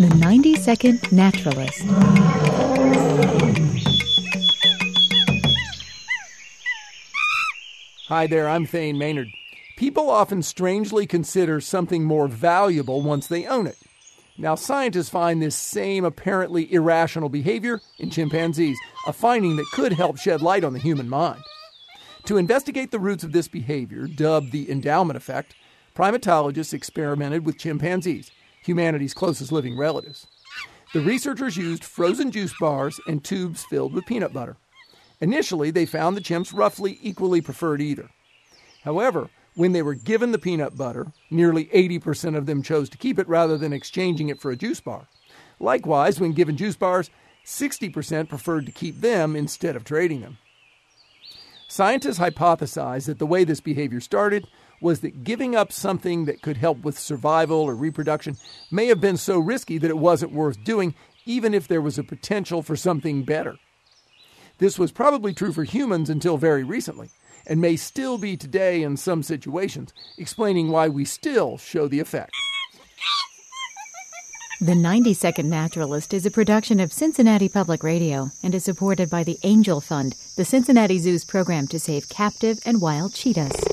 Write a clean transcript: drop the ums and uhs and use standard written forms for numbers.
The 90-Second Naturalist. Hi there, I'm Thane Maynard. People often strangely consider something more valuable once they own it. Now, scientists find this same apparently irrational behavior in chimpanzees, a finding that could help shed light on the human mind. To investigate the roots of this behavior, dubbed the endowment effect, primatologists experimented with chimpanzees, humanity's closest living relatives. The researchers used frozen juice bars and tubes filled with peanut butter. Initially, they found the chimps roughly equally preferred either. However, when they were given the peanut butter, nearly 80% of them chose to keep it rather than exchanging it for a juice bar. Likewise, when given juice bars, 60% preferred to keep them instead of trading them. Scientists hypothesized that the way this behavior started was that giving up something that could help with survival or reproduction may have been so risky that it wasn't worth doing, even if there was a potential for something better. This was probably true for humans until very recently, and may still be today in some situations, explaining why we still show the effect. The 90-Second Naturalist is a production of Cincinnati Public Radio and is supported by the Angel Fund, the Cincinnati Zoo's program to save captive and wild cheetahs.